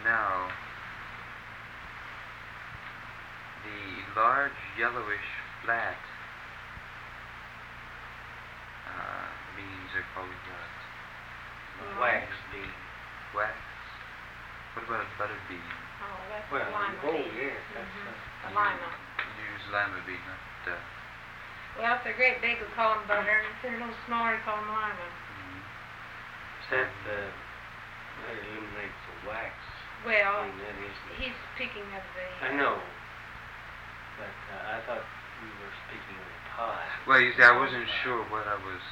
Now, the large yellowish flat beans are called what? Wax bean. Wax? What about a butter bean? Oh, that's Well, lima oh bean. yes, that's A lima. You use lima bean, not Well, if they're great big, we call them butter, and if they're a little smaller, we call them lima. that eliminates the wax. Well, That is. he's speaking of the... I know, but I thought we were speaking of the pie. Well, you see, I wasn't sure what I was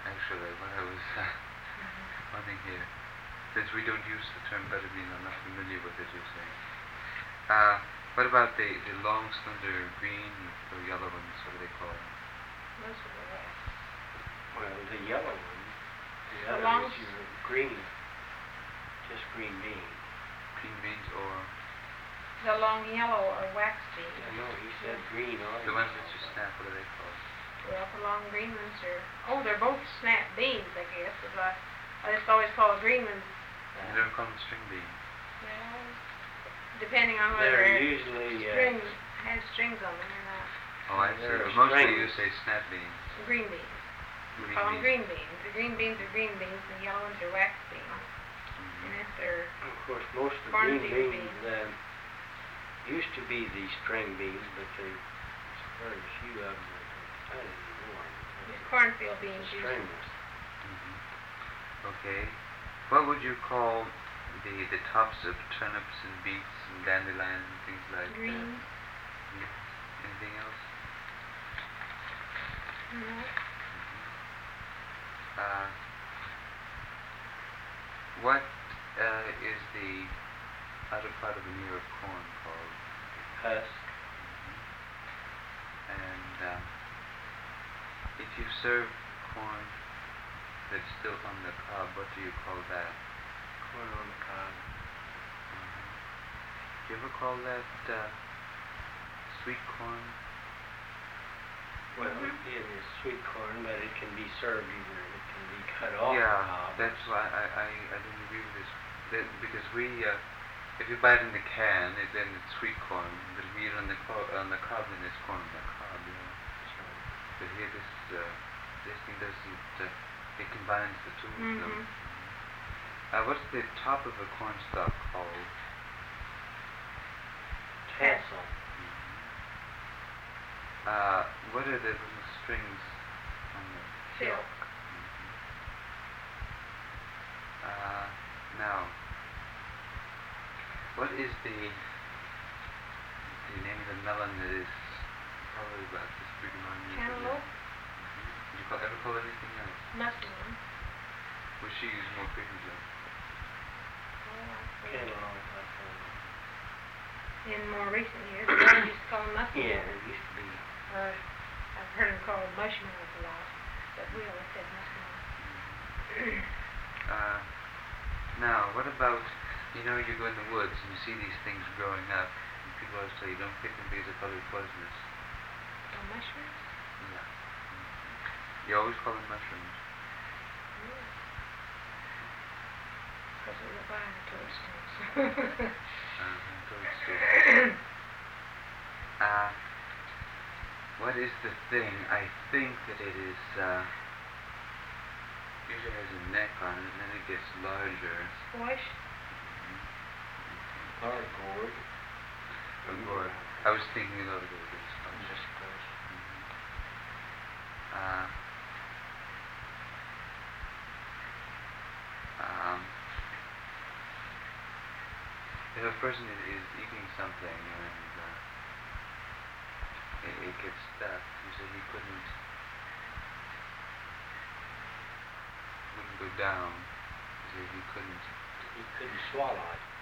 Mhm. wanting here. Since we don't use the term butter bean, I'm not familiar with it, you're saying. What about the long, slender, green, or yellow ones? What do they call them? Those are the wax. Well, the yellow one, the The other long is your green, just green bean. Green beans or The long yellow or wax I bean. know, he said green on the ones that you snap? What are they called? Well, the long green ones are... Oh, they're both snap beans, I guess. But I just always call the green ones... You don't call them string beans. well, depending on whether They're usually string has strings on them or not. Oh, I see. They're But mostly strings. you say snap beans. Green beans. We Green call them beans. green beans. The green beans are green beans, and the yellow ones are wax beans. Mhm. And if they're... Of course, most of the Cornfield green beans. beans used to be the string beans, but there's very few of them that are done anymore. The cornfield beans The usually. stringless. Okay. What would you call the tops of turnips and beets and dandelions and things like that? Green. Anything else? No. What is the outer part of an ear of corn called? Husk. And if you serve corn that's still on the cob, what do you call that? Corn on the cob. Do you ever call that sweet corn? Well, it is sweet corn, but it can be served either. It can be cut off the Yeah, cob. that's why I didn't agree with this. Because we, if you buy it in the can, then it's sweet corn. But if you eat it on the cob, then it's corn on the cob. You know. But here, this thing doesn't. It combines the two of them. What's the top of a corn stalk called? Tassel. What are the little strings on the Silk. Now, what is the name of the melon that is probably about this big amount? Cantaloupe. Did you ever call it anything else? Mushroom. Which she used more frequently? Cantaloupe. In more recent years, they used to call them mushroom. Yeah, it used to be. I've heard them called mushrooms a lot, but we always said mushroom. Now, what about, you go in the woods and you see these things growing up, and people always tell you don't pick them because they're probably poisonous. Oh, mushrooms? Yeah. You always call them mushrooms. Because we were buying toadstools. Toadstool. What is the thing? I think that it is, usually has a neck on it, and then it gets larger. Squash? Or gourd. Gourd. I was thinking a little bit of this. Just squash. If a person is eating something and it gets stuck, you said he wouldn't go down. He said he couldn't He couldn't swallow it.